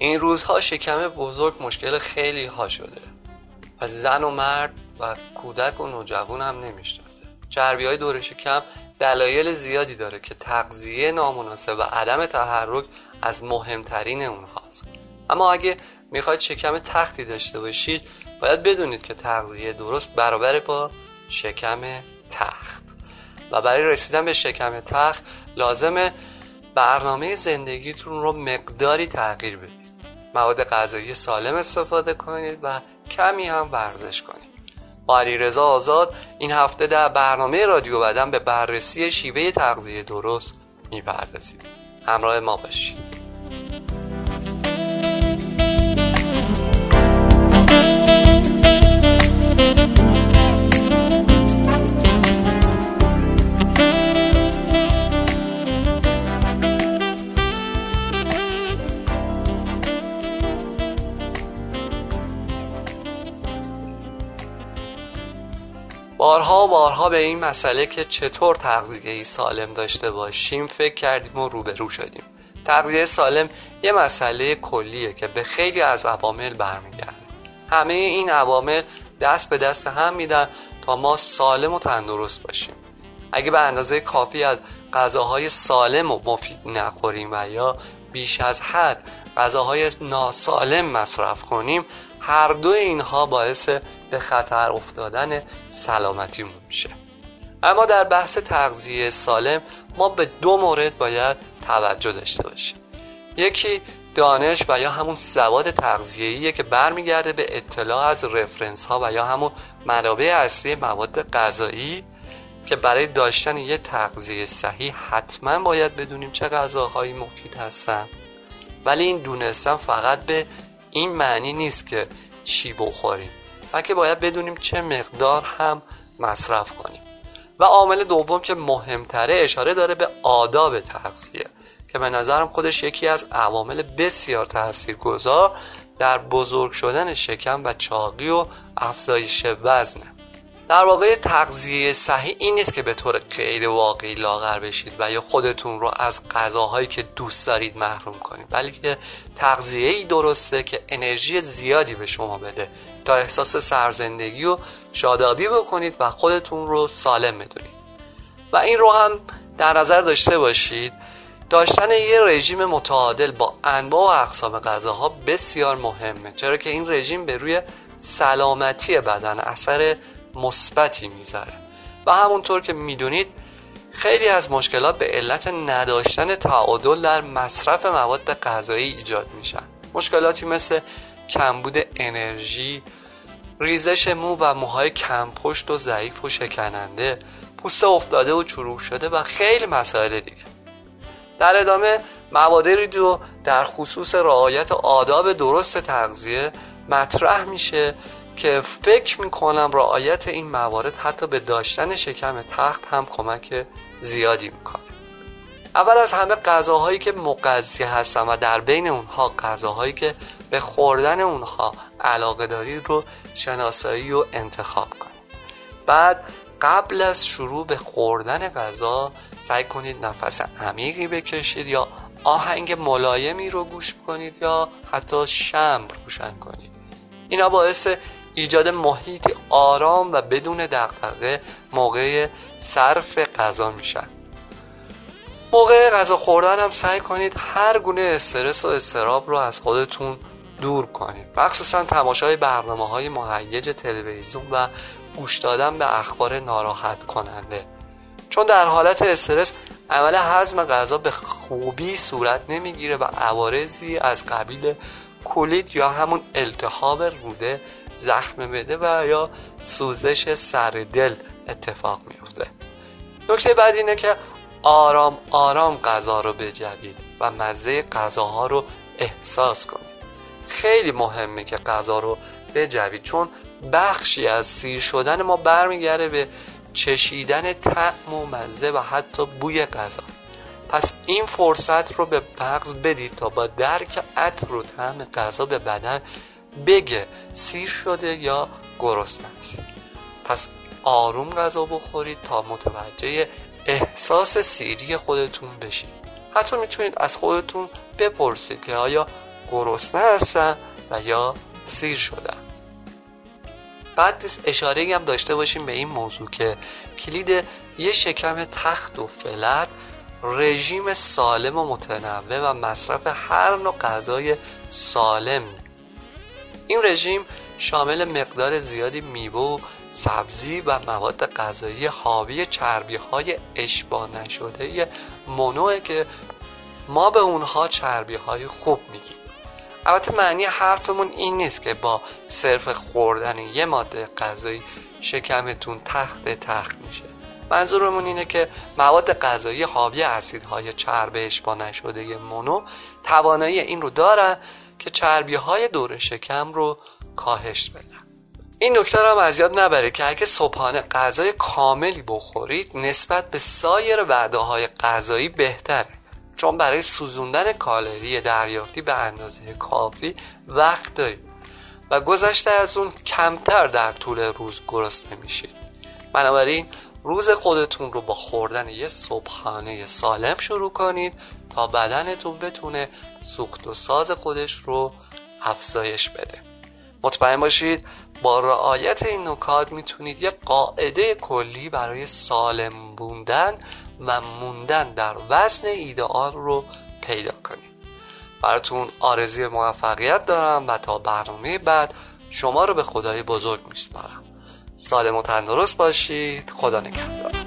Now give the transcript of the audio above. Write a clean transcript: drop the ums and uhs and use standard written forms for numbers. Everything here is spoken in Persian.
این روزها شکم بزرگ مشکل خیلی ها شده و زن و مرد و کودک و نوجوان هم نمیشناسه. چربی های دور شکم دلایل زیادی داره که تغذیه نامناسب و عدم تحرک از مهمترین اونهاست. اما اگه میخواید شکم تختی داشته باشید باید بدونید که تغذیه درست برابر با شکم تخت و برای رسیدن به شکم تخت لازمه برنامه زندگیتون رو مقداری تغییر بدید. مواد غذایی سالم استفاده کنید و کمی هم ورزش کنید. با علیرضا آزاد این هفته در برنامه رادیو بدن به بررسی شیوه تغذیه درست میپردازیم. همراه ما باشید. بارها به این مسئله که چطور تغذیه سالم داشته باشیم فکر کردیم و روبرو شدیم. تغذیه سالم یه مسئله کلیه که به خیلی از عوامل برمیگرده. همه این عوامل دست به دست هم میدن تا ما سالم و تندرست باشیم. اگه به اندازه کافی از غذاهای سالم و مفید نخوریم و یا بیش از حد غذاهای ناسالم مصرف کنیم، هر دو اینها باعث به خطر افتادن سلامتیمون میشه. اما در بحث تغذیه سالم ما به دو مورد باید توجه داشته باشیم. یکی دانش و یا همون سواد تغذیه‌ایه که برمیگرده به اطلاع از رفرنس ها و یا همون منابع اصلی مواد غذایی که برای داشتن یه تغذیه صحیح حتما باید بدونیم چه غذاهایی مفید هستن. ولی این دونستن فقط به این معنی نیست که چی بخوریم، بلکه باید بدونیم چه مقدار هم مصرف کنیم. و عامل دوم که مهمتره اشاره داره به آداب تغذیه که به نظرم خودش یکی از عوامل بسیار تاثیرگذار در بزرگ شدن شکم و چاقی و افزایش وزنه. در واقع تغذیه صحیح این نیست که به طور غیر واقعی لاغر بشید و یا خودتون رو از غذاهایی که دوست دارید محروم کنید، بلکه تغذیه‌ای درسته که انرژی زیادی به شما بده تا احساس سرزندگی و شادابی بکنید و خودتون رو سالم بدونید. و این رو هم در نظر داشته باشید، داشتن یه رژیم متعادل با انواع و اقسام غذاها بسیار مهمه، چرا که این رژیم به روی سلامتی بدن اثر مثبتی میذاره و همونطور که میدونید خیلی از مشکلات به علت نداشتن تعادل در مصرف مواد غذایی ایجاد میشن. مشکلاتی مثل کمبود انرژی، ریزش مو و موهای کم پشت و ضعیف و شکننده، پوست افتاده و چروک شده و خیلی مسائل دیگه. در ادامه مواردی رو در خصوص رعایت آداب درست تغذیه مطرح میشه که فکر میکنم رعایت این موارد حتی به داشتن شکم تخت هم کمک زیادی میکنه. اول از همه غذاهایی که مغذی هستن و در بین اونها غذاهایی که به خوردن اونها علاقه دارید رو شناسایی و انتخاب کنید. بعد قبل از شروع به خوردن غذا سعی کنید نفس عمیقی بکشید یا آهنگ ملایمی رو گوش کنید یا حتی شمع روشن کنید. اینا باعث ایجاد محیط آرام و بدون دغدغه موقع صرف غذا میشن. موقع غذا خوردن هم سعی کنید هر گونه استرس و اضطراب رو از خودتون دور کنید، مخصوصا تماشای برنامه‌های مهیج تلویزیون و گوش دادن به اخبار ناراحت کننده، چون در حالت استرس عمل هضم غذا به خوبی صورت نمیگیره و عوارضی از قبیل کولیت یا همون التهاب روده، زخم معده و یا سوزش سر دل اتفاق میفته. نکته بعد اینه که آرام آرام غذا رو بجوید و مزه غذاها رو احساس کنید. خیلی مهمه که غذا رو بجوید، چون بخشی از سیر شدن ما برمیگرده به چشیدن طعم و مزه و حتی بوی غذا. پس این فرصت رو به مغز بدید تا با درک عطر و طعم غذا به بدن بگه سیر شده یا گرسنه است. پس آروم غذا بخورید تا متوجه احساس سیری خودتون بشید. حتی میتونید از خودتون بپرسید که آیا گرسنه هستن و یا سیر شدن. بعد اشاره هم داشته باشیم به این موضوع که کلید یه شکم تخت و فلت رژیم سالم و متنوع و مصرف هر نوع غذای سالم. این رژیم شامل مقدار زیادی میوه و سبزی و مواد غذایی حاوی چربی‌های اشباع نشده مونوه که ما به اونها چربی‌های خوب میگیم. البته معنی حرفمون این نیست که با صرف خوردن یه ماده غذایی شکمتون تخت میشه. منظورمون اینه که مواد غذایی حاوی اسیدهای چرب اشباع نشده مونو توانایی این رو دارن که چربی‌های دور شکم رو کاهش بدن. این نکته رو هم از یاد نبره که اگه صبحانه غذای کاملی بخورید نسبت به سایر وعده‌های غذایی بهتره، چون برای سوزوندن کالری دریافتی به اندازه کافی وقت دارید و گذشته از اون کمتر در طول روز گرسنه میشید. بنابراین روز خودتون رو با خوردن یه صبحانه سالم شروع کنید تا بدنتون بتونه سوخت و ساز خودش رو افزایش بده. مطمئن باشید با رعایت این نکات میتونید یه قاعده کلی برای سالم موندن و موندن در وزن ایدئال رو پیدا کنید. براتون آرزوی موفقیت دارم و تا برنامه بعد شما رو به خدای بزرگ میسپارم. سالم و تندرست باشید. خدا نگهدار.